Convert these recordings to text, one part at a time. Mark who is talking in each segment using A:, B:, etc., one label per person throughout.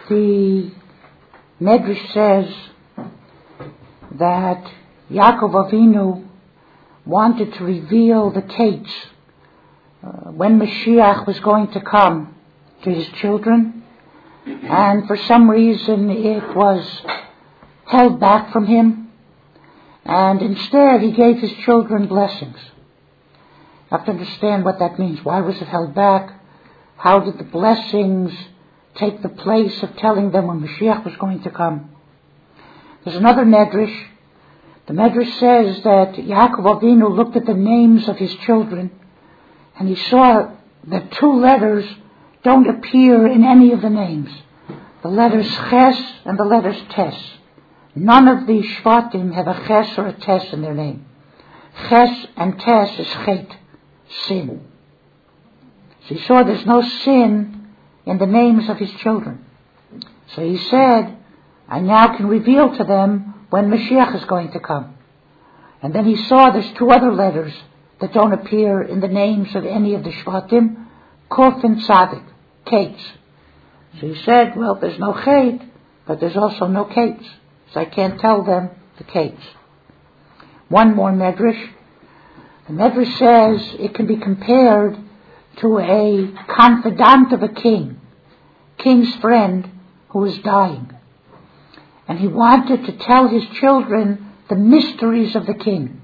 A: The Medrash says that Yaakov Avinu wanted to reveal the Kates when Mashiach was going to come to his children, and for some reason it was held back from him, and instead he gave his children blessings. You have to understand what that means. Why was it held back? How did the blessings take the place of telling them when Mashiach was going to come? There's another Medrash. The Medrash says that Yaakov Avinu looked at the names of his children, and he saw that two letters don't appear in any of the names. The letters Ches and the letters Tes. None of the Shvatim have a Ches or a Tes in their name. Ches and Tes is Chet, sin. So he saw there's no sin in the names of his children. So he said, I now can reveal to them when Mashiach is going to come. And then he saw there's two other letters that don't appear in the names of any of the Shvatim, Kof and Tzadik, Kates. So he said, well, there's no Chet, but there's also no Kates. So I can't tell them the Kates. One more Medrash. The Medrash says it can be compared to a confidant of a king's friend who was dying. And he wanted to tell his children the mysteries of the king.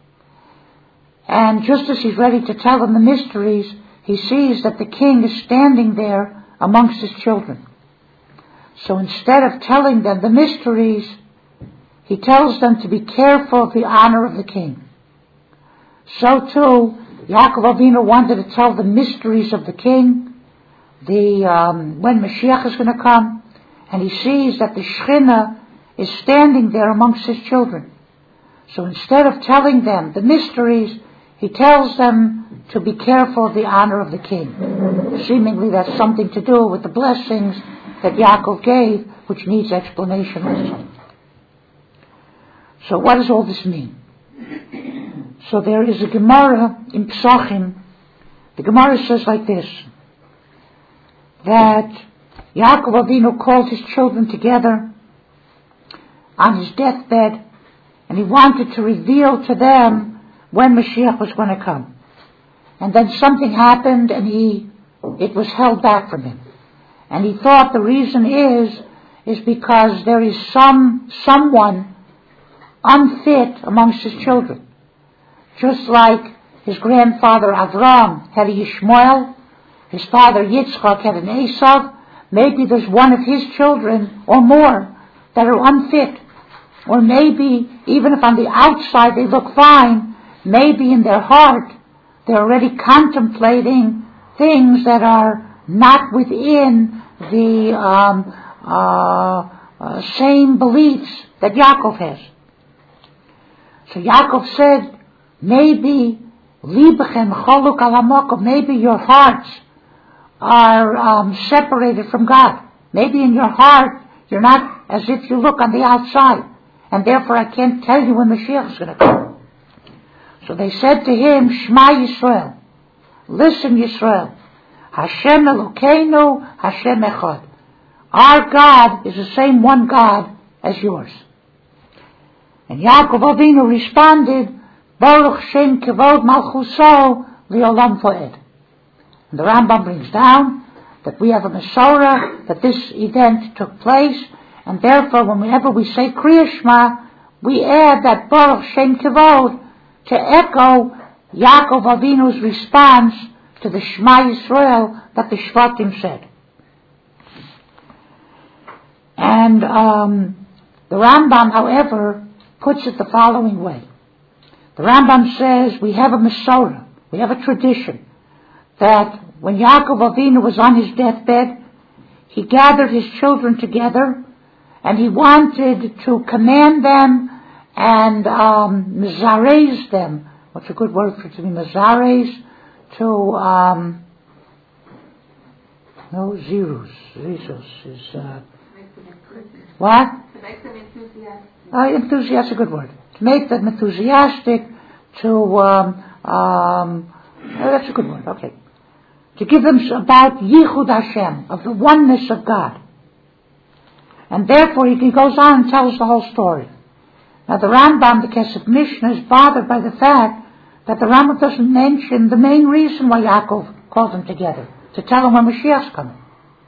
A: And just as he's ready to tell them the mysteries, he sees that the king is standing there amongst his children. So instead of telling them the mysteries, he tells them to be careful of the honor of the king. So too, Yaakov Avinu wanted to tell the mysteries of the king, when Mashiach is going to come, and he sees that the Shekhinah is standing there amongst his children. So instead of telling them the mysteries, he tells them to be careful of the honor of the king. Seemingly that's something to do with the blessings that Yaakov gave, which needs explanation also. So what does all this mean? So there is a Gemara in Psachim. The Gemara says like this, that Yaakov Avinu called his children together on his deathbed, and he wanted to reveal to them when Mashiach was going to come. And then something happened, and it was held back from him. And he thought the reason is because there is someone unfit amongst his children. Just like his grandfather Avram had a Yishmael, his father Yitzchak had an Esav, maybe there's one of his children or more that are unfit. Or maybe, even if on the outside they look fine, maybe in their heart they're already contemplating things that are not within the same beliefs that Yaakov has. So Yaakov said, maybe libechem choluk al hamokum, maybe your hearts are separated from God. Maybe in your heart you're not as if you look on the outside, and therefore I can't tell you when Mashiach is going to come. So they said to him, Shema Yisrael, listen Yisrael, Hashem Elokeinu, Hashem Echad. Our God is the same one God as yours. And Yaakov Avinu responded, Baruch Shem Kevod Malchuso Li'olam Foed. And the Rambam brings down that we have a Masorah, that this event took place, and therefore whenever we say Kriya Shema, we add that Baruch Shem Kevod to echo Yaakov Avinu's response to the Shema Yisrael that the Shvatim said. And the Rambam, however, puts it the following way. The Rambam says we have a Masorah, we have a tradition, that when Yaakov Avinu was on his deathbed, he gathered his children together and he wanted to command them and mizarez them. What's a good word for it to be mizarez? To, no, zirus is, what?
B: To make them enthusiastic.
A: Enthusiastic, a good word. To make them enthusiastic, that's a good word, okay. To give them about Yichud Hashem, of the oneness of God. And therefore he goes on and tells the whole story. Now the Rambam, the Kesef Mishnah, is bothered by the fact that the Rambam doesn't mention the main reason why Yaakov called them together, to tell him when Mashiach's coming.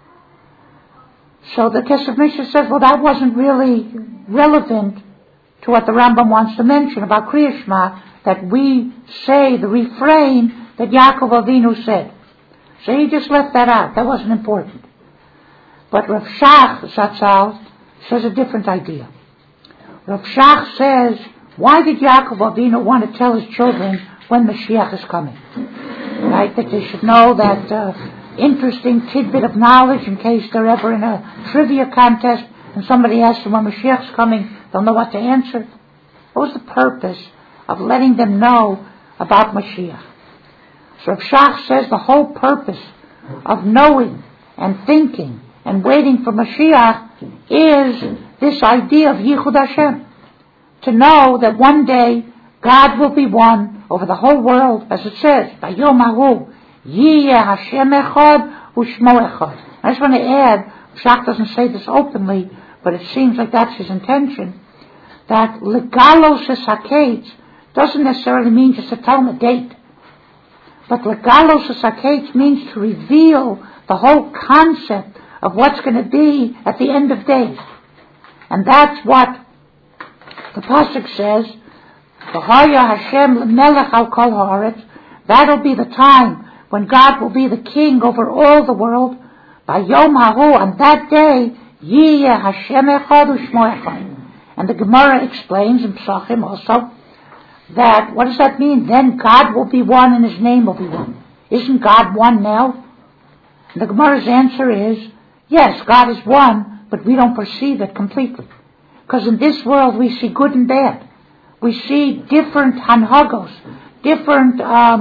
A: So the Kesef Mishnah says, well, that wasn't really relevant to what the Rambam wants to mention about Kriya Shema, that we say the refrain that Yaakov Avinu said. So he just left that out. That wasn't important. But Rav Shach Zatzal says a different idea. Rav Shach says, why did Yaakov Avinu want to tell his children when Mashiach is coming? Right? That they should know that interesting tidbit of knowledge in case they're ever in a trivia contest and somebody asks them when Mashiach's coming, they'll know what to answer. What was the purpose of letting them know about Mashiach? So Rav Shach says the whole purpose of knowing and thinking and waiting for Mashiach is this idea of Yichud Hashem. To know that one day God will be one over the whole world, as it says, Vayom Hahu, Yiyeh Hashem Echad U'Shmo Echad. I just want to add, Shach doesn't say this openly, but it seems like that's his intention, that Legalos HaKetz doesn't necessarily mean just to tell them a date. But Legalos HaKetz means to reveal the whole concept of what's going to be at the end of days. And that's what the Pasuk says, V'haya Hashem Melech al Kol Haaretz. That'll be the time when God will be the king over all the world. Vayom Hahu, on that day, Yiyeh Hashem Echad U'Shmo Echad. And the Gemara explains in Psachim also that, what does that mean? Then God will be one and His name will be one. Isn't God one now? And the Gemara's answer is, yes, God is one, but we don't perceive it completely. Because in this world we see good and bad. We see different hanhagos, different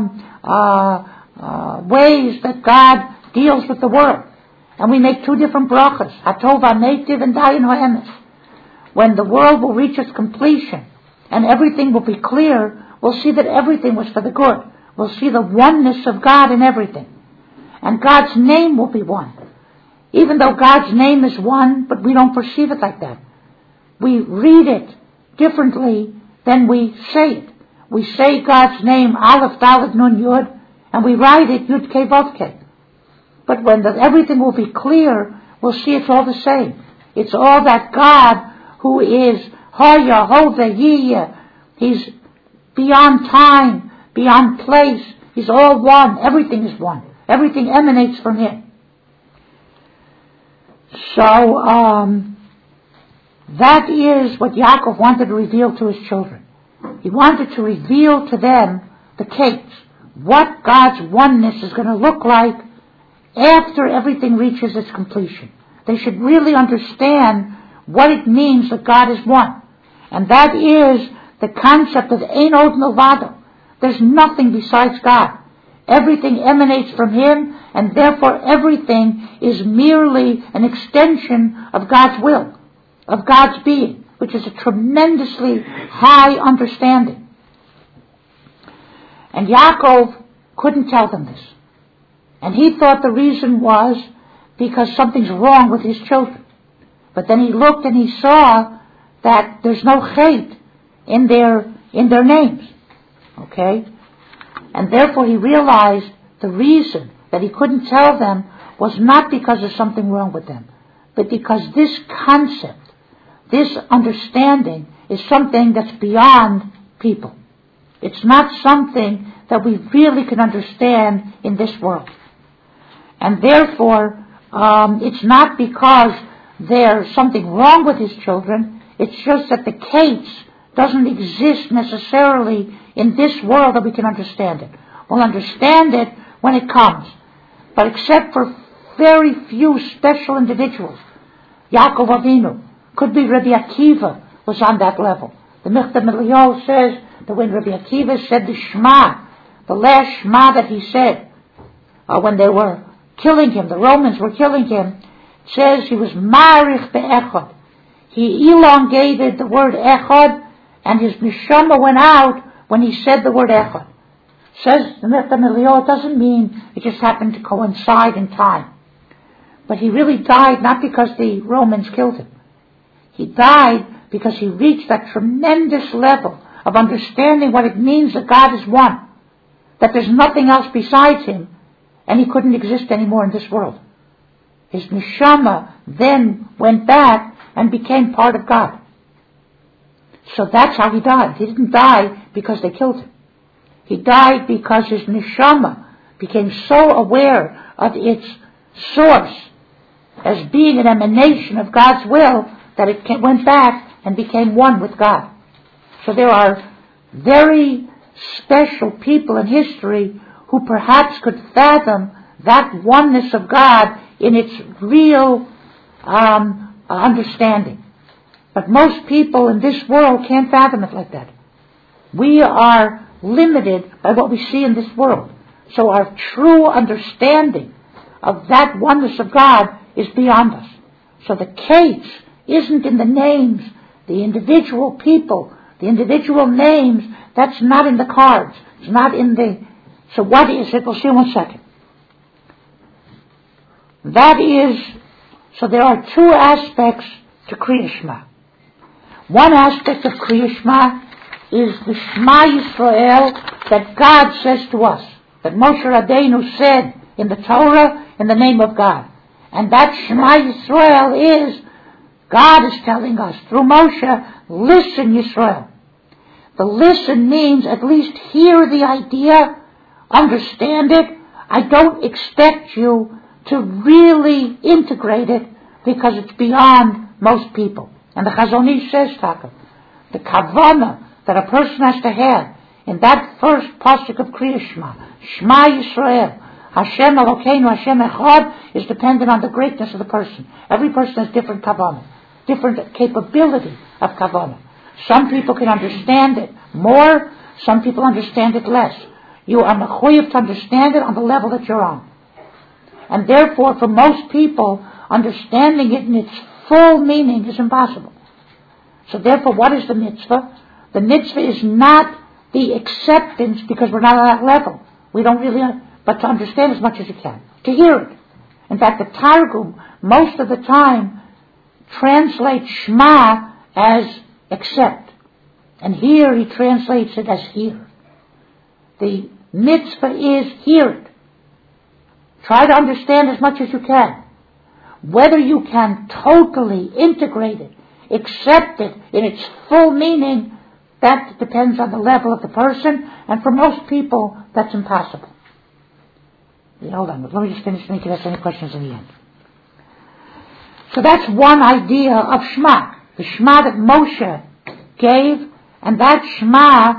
A: ways that God deals with the world. And we make two different brachas, Hatov HaMeitiv and Dayan HaEmes. When the world will reach its completion and everything will be clear, we'll see that everything was for the good. We'll see the oneness of God in everything. And God's name will be one. Even though God's name is one, but we don't perceive it like that. We read it differently than we say it. We say God's name, Aleph, Dalet, Nun, Yud, and we write it, Yud, Kei, Vav, Kei. But when everything will be clear, we'll see it's all the same. It's all that God, who is Hoya, Hove, Yiyeh, He's beyond time, beyond place. He's all one. Everything is one. Everything emanates from Him. So, that is what Yaakov wanted to reveal to his children. He wanted to reveal to them the case, what God's oneness is going to look like after everything reaches its completion. They should really understand what it means that God is one. And that is the concept of Ein Od Milvado. There's nothing besides God. Everything emanates from Him, and therefore everything is merely an extension of God's will, of God's being, which is a tremendously high understanding. And Yaakov couldn't tell them this. And he thought the reason was because something's wrong with his children. But then he looked and he saw that there's no chait in their names. Okay? And therefore he realized the reason that he couldn't tell them was not because there's something wrong with them, but because this concept, this understanding, is something that's beyond people. It's not something that we really can understand in this world. And therefore, it's not because there's something wrong with his children, it's just that the case doesn't exist necessarily in this world that we can understand it. We'll understand it when it comes. But except for very few special individuals, Yaakov Avinu, could be Rabbi Akiva, was on that level. The Michtav Eliyahu says that when Rabbi Akiva said the Shema, the last Shema that he said, when they were killing him, the Romans were killing him, it says he was Marich be'echad. He elongated the word echad, and his neshama went out when he said the word echad. Says the Michtav Eliyahu, it doesn't mean it just happened to coincide in time. But he really died not because the Romans killed him. He died because he reached that tremendous level of understanding what it means that God is one, that there's nothing else besides him, and he couldn't exist anymore in this world. His neshama then went back and became part of God. So that's how he died. He didn't die because they killed him. He died because his neshama became so aware of its source as being an emanation of God's will that it went back and became one with God. So there are very special people in history who perhaps could fathom that oneness of God in its real understanding. But most people in this world can't fathom it like that. We are limited by what we see in this world. So our true understanding of that oneness of God is beyond us. So the case isn't in the names, the individual people, the individual names. That's not in the cards. It's not in the... So what is it? We'll see in 1 second. That is... So there are two aspects to Kriya Shema. One aspect of Kriya Shema is the Shema Yisrael that God says to us, that Moshe Rabbeinu said in the Torah in the name of God. And that Shema Yisrael is, God is telling us through Moshe, listen Yisrael. The listen means at least hear the idea, understand it. I don't expect you to really integrate it because it's beyond most people. And the Chazon Ish says, Taka, the kavanah that a person has to have in that first pasuk of Kriya Shema, Shema Yisrael, Hashem Elokeinu, Hashem Echad, is dependent on the greatness of the person. Every person has different kavanah, different capability of kavanah. Some people can understand it more, some people understand it less. You are mechuyev to understand it on the level that you're on. And therefore, for most people, understanding it in its full meaning is impossible. So therefore, what is the mitzvah? The mitzvah is not the acceptance because we're not on that level. We don't really, but to understand as much as you can. To hear it. In fact, the Targum, most of the time, translates Shema as accept. And here he translates it as hear. The mitzvah is hear it. Try to understand as much as you can. Whether you can totally integrate it, accept it in its full meaning, that depends on the level of the person, and for most people, that's impossible. Hold on, let me just finish and you can ask any questions in the end. So that's one idea of Shema. The Shema that Moshe gave, and that Shema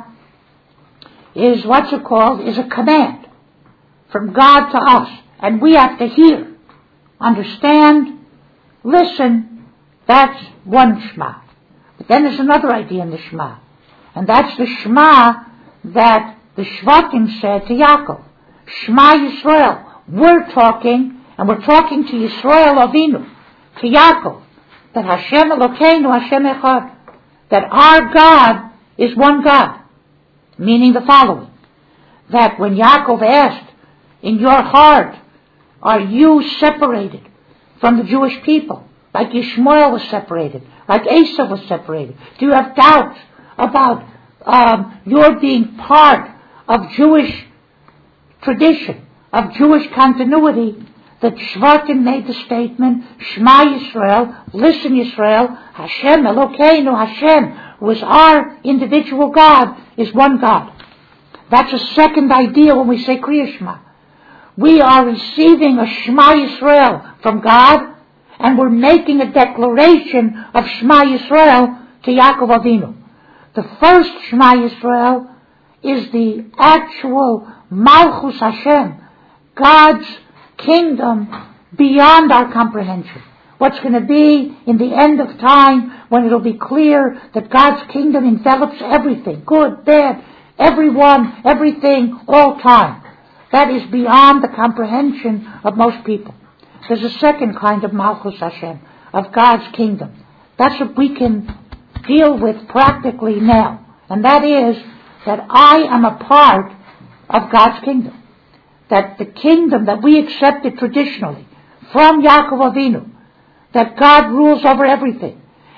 A: is what's it called, is a command from God to us. And we have to hear, understand, listen. That's one Shema. But then there's another idea in the Shema. And that's the Shema that the Shvatim said to Yaakov. Shema Yisrael. We're talking, and we're talking to Yisrael Avinu, to Yaakov, that Hashem Elokeinu, Hashem Echad, that our God is one God. Meaning the following, that when Yaakov asked, in your heart, are you separated from the Jewish people? Like Yishmael was separated, like Esau was separated. Do you have doubts about your being part of Jewish tradition, of Jewish continuity? That Shvatim made the statement, Shema Yisrael, listen Yisrael, Hashem Elokeinu, Hashem, who is our individual God, is one God. That's a second idea when we say Kriya Shema. We are receiving a Shema Yisrael from God, and we're making a declaration of Shema Yisrael to Yaakov Avinu. The first Shema Yisrael is the actual Malchus Hashem, God's kingdom beyond our comprehension. What's going to be in the end of time when it'll be clear that God's kingdom envelops everything, good, bad, everyone, everything, all time. That is beyond the comprehension of most people. There's a second kind of Malchus Hashem, of God's kingdom. That's what we can deal with practically now. And that is that I am a part of God's kingdom. That the kingdom that we accepted traditionally from Yaakov Avinu, that God rules over everything.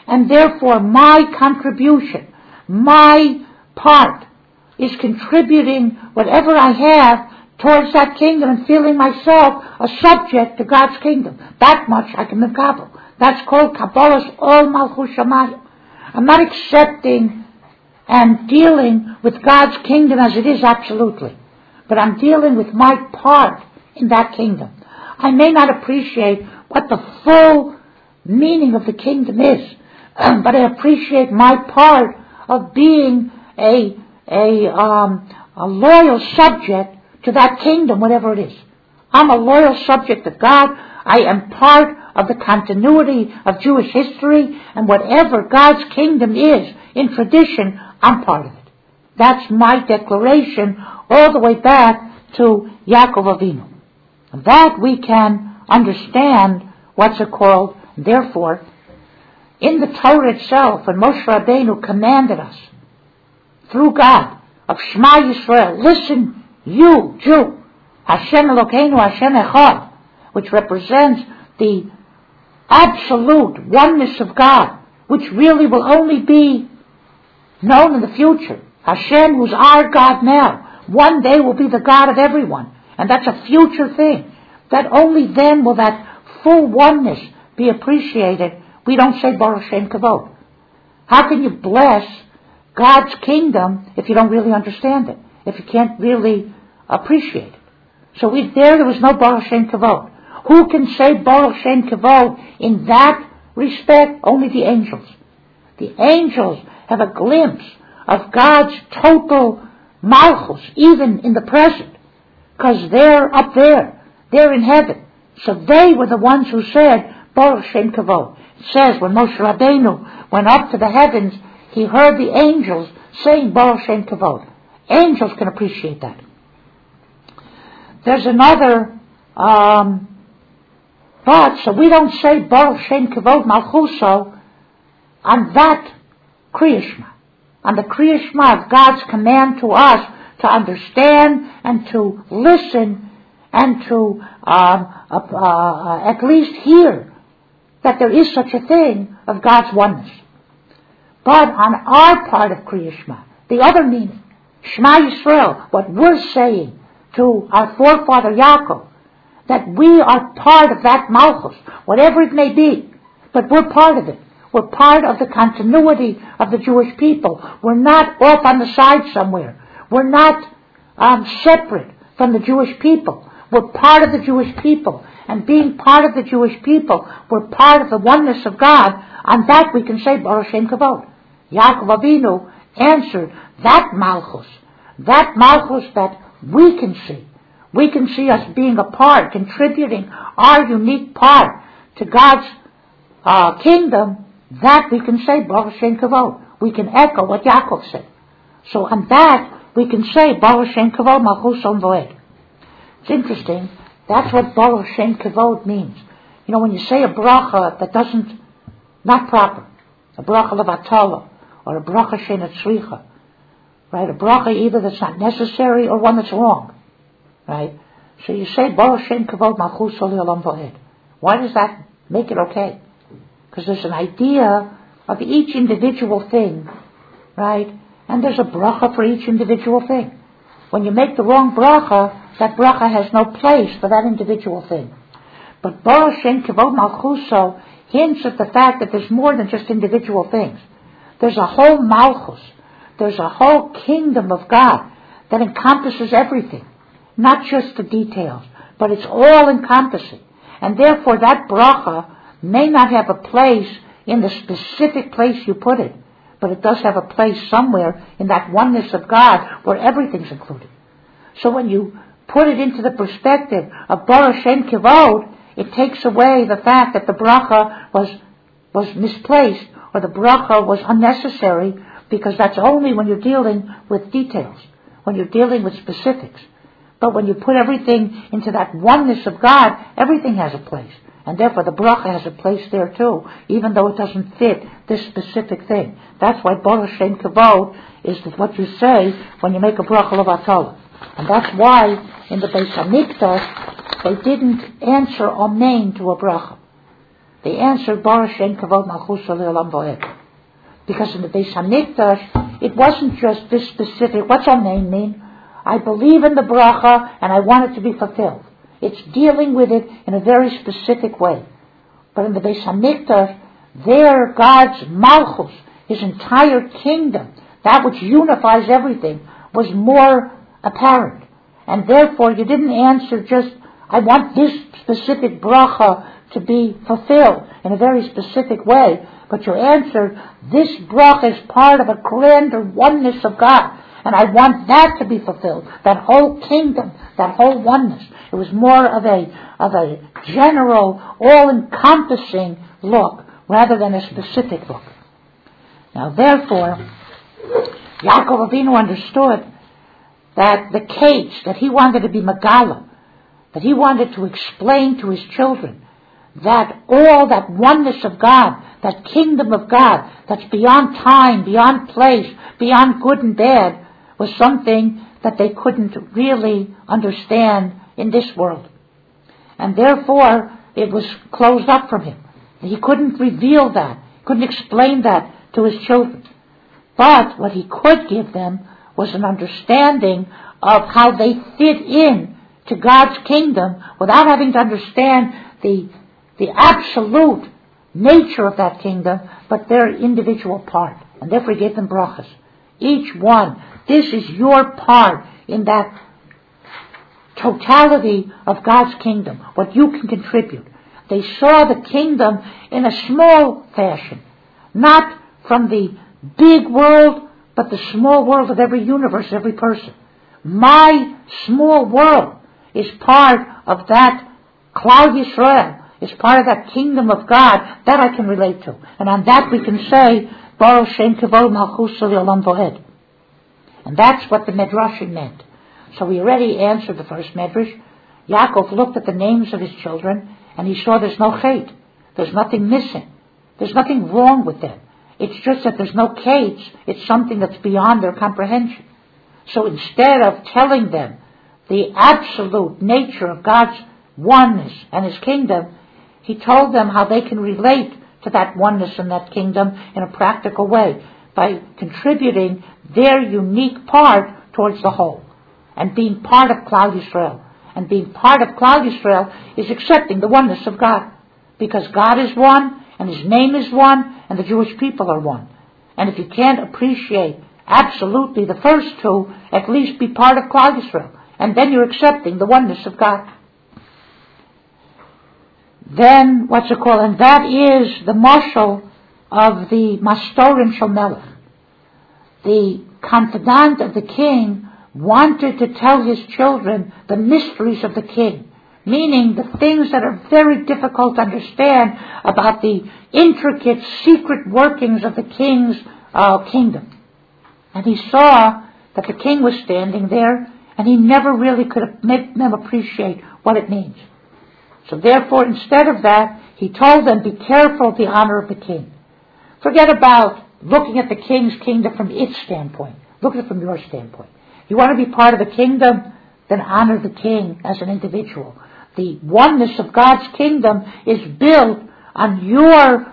A: And therefore my contribution, my part, is contributing whatever I have towards that kingdom and feeling myself a subject to God's kingdom. That much I can mekabel. That's called Kabbalah's Ol Malchus Shamayim. I'm not accepting and dealing with God's kingdom as it is absolutely, but I'm dealing with my part in that kingdom. I may not appreciate what the full meaning of the kingdom is, but I appreciate my part of being a loyal subject to that kingdom, whatever it is. I'm a loyal subject of God. I am part of the continuity of Jewish history, and whatever God's kingdom is in tradition, I'm part of it. That's my declaration all the way back to Yaakov Avinu. That we can understand what's it called. Therefore, in the Torah itself, when Moshe Rabbeinu commanded us through God of Shema Yisrael, listen, you, Jew, Hashem Elokeinu, Hashem Echad, which represents the absolute oneness of God, which really will only be known in the future. Hashem, who's our God now, one day will be the God of everyone. And that's a future thing. That only then will that full oneness be appreciated. We don't say Baruch Shem Kavod. How can you bless God's kingdom if you don't really understand it? If you can't really appreciate it? So there was no Baruch Shem Kavod. Who can say Baruch Shem Kavod in that respect? Only the angels. The angels have a glimpse of God's total malchus, even in the present, because they're up there. They're in heaven. So they were the ones who said Baruch Shem Kavod. It says when Moshe Rabbeinu went up to the heavens, he heard the angels saying Baruch Shem Kavod. Angels can appreciate that. There's another but so we don't say Baruch Shem Kavod Malchuso on that Kriya Shema, on the Kriya Shema of God's command to us to understand and to listen and to at least hear that there is such a thing of God's oneness. But on our part of Kriya Shema, the other meaning, Shema Yisrael, what we're saying to our forefather Yaakov, that we are part of that Malchus, whatever it may be, but we're part of it. We're part of the continuity of the Jewish people. We're not off on the side somewhere. We're not separate from the Jewish people. We're part of the Jewish people. And being part of the Jewish people, we're part of the oneness of God. On that we can say Baruch Shem Kavod. Yaakov Avinu answered that Malchus that we can see. We can see us being a part, contributing our unique part to God's kingdom. That we can say Baruch Shem Kavod. We can echo what Yaakov said. So on that we can say Baruch Shem Kavod Malchus Om Voed. It's interesting. That's what Baruch Shem Kavod means. You know, when you say a bracha that not proper, a bracha levatala, or a bracha she'eina tzricha, right? A bracha either that's not necessary or one that's wrong, right? So you say Baruch Shem Kavod Malchus Olam Voed. Why does that make it okay? Because there's an idea of each individual thing, right? And there's a bracha for each individual thing. When you make the wrong bracha, that bracha has no place for that individual thing. But Baruch Shem Kavod Malchuso hints at the fact that there's more than just individual things. There's a whole Malchus. There's a whole kingdom of God that encompasses everything. Not just the details, but it's all encompassing. And therefore that bracha may not have a place in the specific place you put it, but it does have a place somewhere in that oneness of God where everything's included. So when you put it into the perspective of Baruch Shem Kavod, it takes away the fact that the bracha was misplaced or the bracha was unnecessary, because that's only when you're dealing with details, when you're dealing with specifics. But when you put everything into that oneness of God, everything has a place. And therefore the bracha has a place there too, even though it doesn't fit this specific thing. That's why Baruch Shem Kavod is what you say when you make a bracha levatala. And that's why in the Beis Hamikdash they didn't answer Amen to a bracha. They answered, Baruch Shem Kavod Malchusa Le'olam Voed. Because in the Beis HaMikdash, it wasn't just this specific, what's our name mean? I believe in the bracha and I want it to be fulfilled. It's dealing with it in a very specific way. But in the Beis HaMikdash, there God's Malchus, His entire kingdom, that which unifies everything, was more apparent. And therefore you didn't answer just, I want this specific bracha to be fulfilled in a very specific way. But you answered, this bracha is part of a grander oneness of God. And I want that to be fulfilled. That whole kingdom, that whole oneness. It was more of a general, all-encompassing look rather than a specific look. Now therefore, Yaakov Avinu understood that the cage, that he wanted to be Megala, that he wanted to explain to his children that all that oneness of God, that kingdom of God, that's beyond time, beyond place, beyond good and bad, was something that they couldn't really understand in this world. And therefore, it was closed up from him. He couldn't reveal that, couldn't explain that to his children. But what he could give them was an understanding of how they fit in to God's kingdom without having to understand the absolute nature of that kingdom, but their individual part. And therefore he gave them brachas. Each one, this is your part in that totality of God's kingdom, what you can contribute. They saw the kingdom in a small fashion, not from the big world, but the small world of every universe, every person. My small world is part of that Klal Yisrael, is part of that kingdom of God that I can relate to. And on that we can say, Baruch Shem Kavod Malchusa Le'olam Voed. And that's what the Medrashim meant. So we already answered the first Medrash. Yaakov looked at the names of his children and he saw there's no chait. There's nothing missing. There's nothing wrong with them. It's just that there's no kates. It's something that's beyond their comprehension. So instead of telling them the absolute nature of God's oneness and His kingdom, He told them how they can relate to that oneness and that kingdom in a practical way by contributing their unique part towards the whole and being part of Klal Yisrael. And being part of Klal Yisrael is accepting the oneness of God, because God is one and His name is one and the Jewish people are one. And if you can't appreciate absolutely the first two, at least be part of Klal Yisrael, and then you're accepting the oneness of God. Then, and that is the mashal of the Mastorim Shel Melech. The confidant of the king wanted to tell his children the mysteries of the king, meaning the things that are very difficult to understand about the intricate, secret workings of the king's kingdom. And he saw that the king was standing there, and he never really could make them appreciate what it means. So therefore, instead of that, he told them, be careful of the honor of the king. Forget about looking at the king's kingdom from its standpoint. Look at it from your standpoint. You want to be part of the kingdom? Then honor the king as an individual. The oneness of God's kingdom is built on your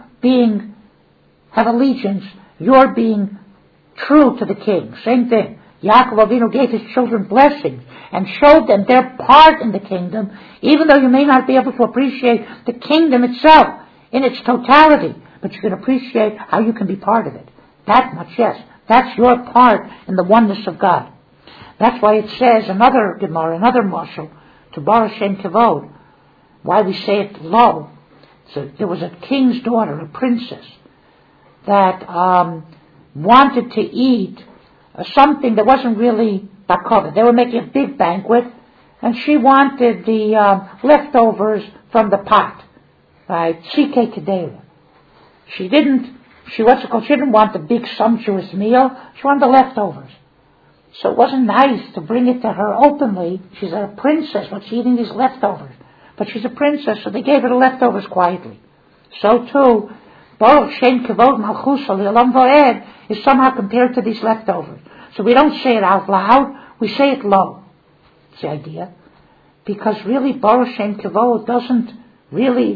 A: have allegiance, your being true to the king. Same thing. Yaakov Avinu gave his children blessings and showed them their part in the kingdom, even though you may not be able to appreciate the kingdom itself in its totality, but you can appreciate how you can be part of it. That much, yes. That's your part in the oneness of God. That's why it says, another Gemara, another mashal, to Baruch Shem Kavod, why we say it low. So there was a king's daughter, a princess, that wanted to eat something that wasn't really bakova. They were making a big banquet, and she wanted the leftovers from the pot, right? Chike kedera. She didn't want the big sumptuous meal. She wanted the leftovers. So it wasn't nice to bring it to her openly. She's a princess. What's she eating these leftovers? But she's a princess, so they gave her the leftovers quietly. So too, Baruch Shem Kavod Malchusa Le'olam Voed is somehow compared to these leftovers. So we don't say it out loud, we say it low. That's the idea. Because really Baruch Shem Kavod doesn't really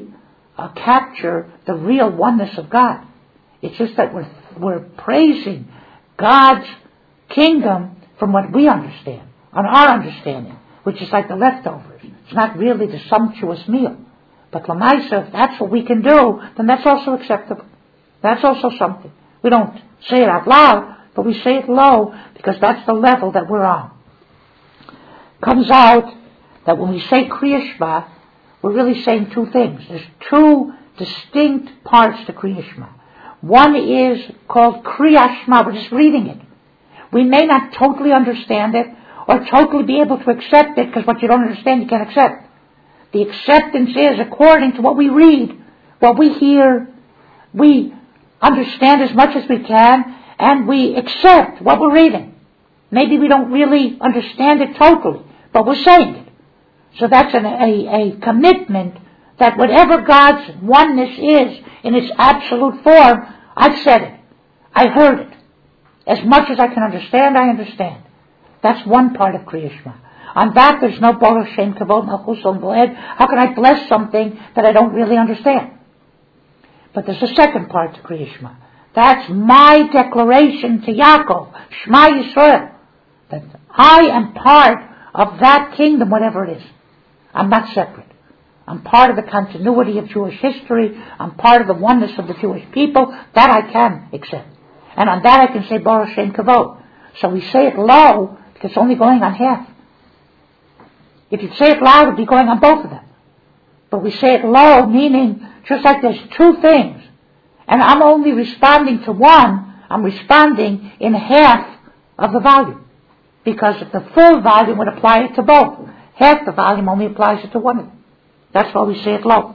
A: capture the real oneness of God. It's just that we're praising God's kingdom from what we understand, on our understanding, which is like the leftovers. It's not really the sumptuous meal. But Lamaisa, if that's what we can do, then that's also acceptable. That's also something. We don't say it out loud, but we say it low because that's the level that we're on. Comes out that when we say Kriya Shema, we're really saying two things. There's two distinct parts to Kriya Shema. One is called Kriya Shema. We're just reading it. We may not totally understand it or totally be able to accept it, because what you don't understand you can't accept. The acceptance is according to what we read, what we hear. We understand as much as we can, and we accept what we're reading. Maybe we don't really understand it totally, but we're saying it. So that's a commitment that whatever God's oneness is in its absolute form, I've said it. I heard it. As much as I can understand, I understand. That's one part of Kriya Shema. On that, there's no Baruch Shem Kavod Malchus Olam V'Ed. How can I bless something that I don't really understand? But there's a second part to Kriya Shema. That's my declaration to Yaakov, Shema Yisrael, that I am part of that kingdom, whatever it is. I'm not separate. I'm part of the continuity of Jewish history. I'm part of the oneness of the Jewish people. That I can accept. And on that I can say Baruch Shem Kavod. So we say it low because it's only going on half. If you'd say it loud, it'd be going on both of them. But we say it low, meaning just like there's two things, and I'm only responding to one, I'm responding in half of the volume. Because if the full volume would apply it to both, half the volume only applies it to one of them. That's why we say it low.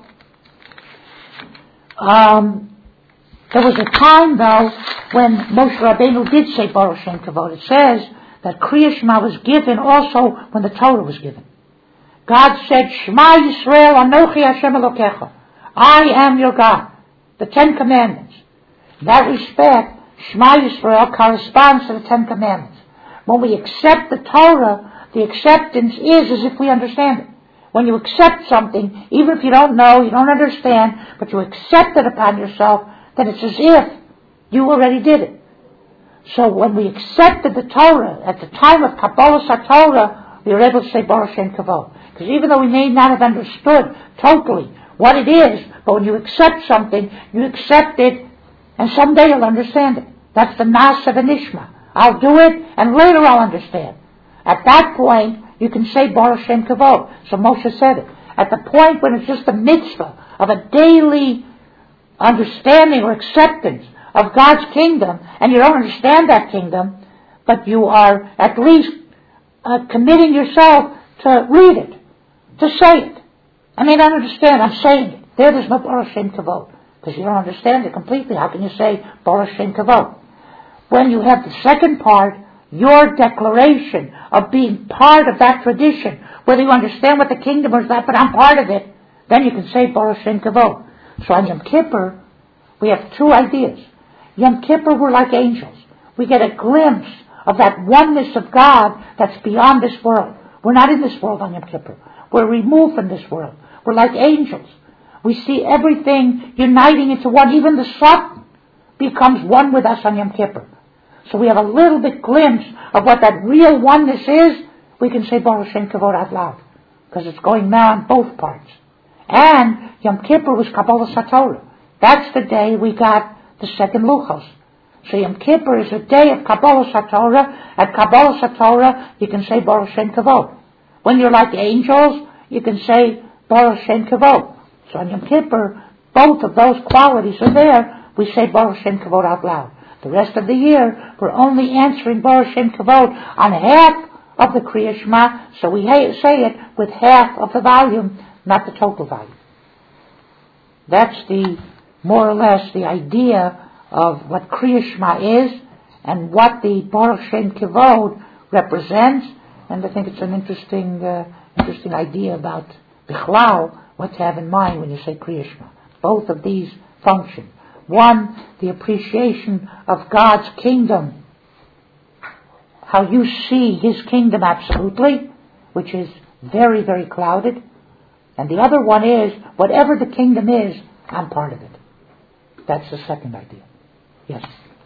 A: There was a time, though, when Moshe Rabbeinu did say Baruch Shem Kavod. It says that Kriya Shema was given also when the Torah was given. God said, Shema Yisrael Anochi Hashem Elokecha. I am your God. The Ten Commandments. In that respect, Shema Yisrael corresponds to the Ten Commandments. When we accept the Torah, the acceptance is as if we understand it. When you accept something, even if you don't know, you don't understand, but you accept it upon yourself, then it's as if you already did it. So when we accepted the Torah, at the time of Kabbalah HaTorah, we were able to say Baruch Shem Kavod. Because even though we may not have understood totally what it is, but when you accept something, you accept it, and someday you'll understand it. That's the Nasa V'Nishma. I'll do it, and later I'll understand. At that point, you can say Baruch Shem Kavod. So Moshe said it. At the point when it's just a mitzvah of a daily understanding or acceptance of God's kingdom, and you don't understand that kingdom, but you are at least committing yourself to read it, to say it. I may not understand, I'm saying it. There's no Baruch Shem Kavod, because you don't understand it completely. How can you say Baruch Shem Kavod? When you have the second part, your declaration of being part of that tradition, whether you understand what the kingdom is that, but I'm part of it, then you can say Baruch Shem Kavod. So on Yom Kippur, we have two ideas. Yom Kippur, we're like angels. We get a glimpse of that oneness of God that's beyond this world. We're not in this world on Yom Kippur. We're removed from this world. We're like angels. We see everything uniting into one. Even the sun becomes one with us on Yom Kippur. So we have a little bit glimpse of what that real oneness is. We can say Baruch Shem Kavod out loud, because it's going now on both parts. And Yom Kippur was Kabbalah HaTorah. That's the day we got the second Luchos. So Yom Kippur is a day of Kabbalah HaTorah. At Kabbalah HaTorah, you can say Baruch Shem Kavod. When you're like angels, you can say Baruch Shem Kavod. So on Yom Kippur, both of those qualities are there. We say Baruch Shem Kavod out loud. The rest of the year, we're only answering Baruch Shem Kavod on half of the Kriya Shema, so we say it with half of the volume, not the total volume. That's more or less the idea of what Kriya Shema is and what the Baruch Shem Kavod represents. And I think it's an interesting idea about Bichlal, what to have in mind when you say Kriya Shema. Both of these function. One, the appreciation of God's kingdom, how you see His kingdom absolutely, which is very, very clouded. And the other one is, whatever the kingdom is, I'm part of it. That's the second idea. Yes?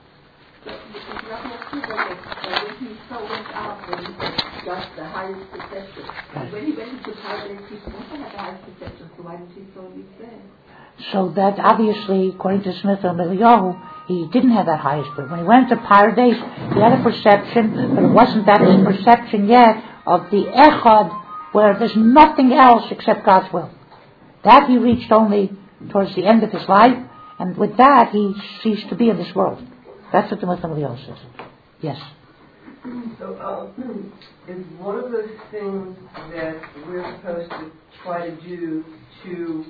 B: Got the highest perception. Right. When he went into paradise, he also had the highest perception, so why didn't he so live there?
A: So that obviously, according to Smith and Eliyahu, he didn't have that highest perception. When he went to paradise, he had a perception, but it wasn't that his perception yet of the Echad, where there's nothing else except God's will. That he reached only towards the end of his life, and with that he ceased to be in this world. That's what the Smith and Eliyahu says. Yes?
C: So, is one of those things that we're supposed to try to do to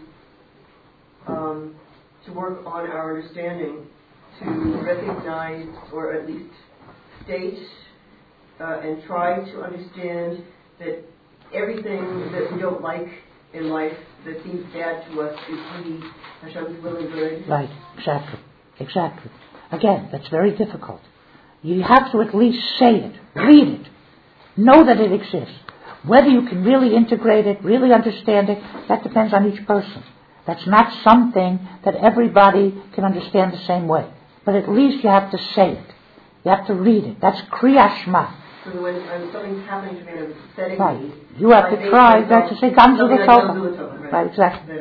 C: work on our understanding, to recognize or at least state and try to understand that everything that we don't like in life that seems bad to us is really Hashem's will and good?
A: Right, exactly. Again, that's very difficult. You have to at least say it, read it, know that it exists. Whether you can really integrate it, really understand it, that depends on each person. That's not something that everybody can understand the same way. But at least you have to say it. You have to read it. That's Kriyas Shema.
C: So when something's happening to me in a pathetic
A: right.
C: need,
A: You have to try that to say Gamzu
C: L'Tova.
A: Right, exactly.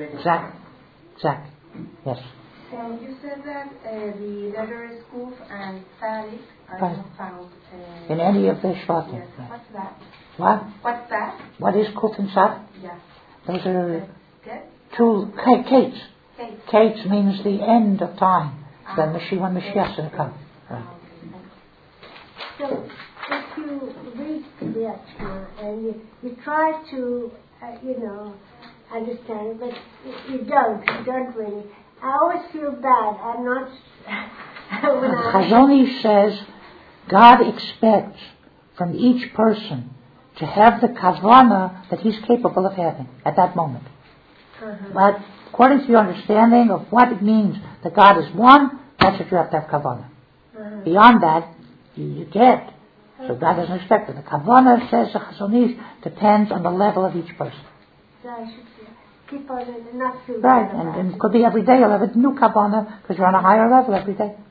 A: Yes.
D: You said that the letter is Kuf and Tzadik are
A: right.
D: not found
A: in any of the Shvatim.
D: Yes.
A: Right.
D: What's that?
A: What?
D: What's that?
A: What is Kuf and Tzad?
D: Yeah.
A: Those are
D: Good.
A: two Kates. Kates means the end of time. When Mashiach's going to come. Right.
E: So, if you read the Shema and you try to, understand it, but you don't really. I always feel bad. I'm not.
A: Chazon Ish says God expects from each person to have the kavanah that he's capable of having at that moment. But according to your understanding of what it means that God is one, that's what you have to have kavanah. Beyond that, you get. So God doesn't expect it. The kavanah, says the Chazon Ish, depends on the level of each person.
E: So I should keep on it and not feel
A: right,
E: bad about
A: and it could be every day you'll have a new kavanah because you're on a higher level every day.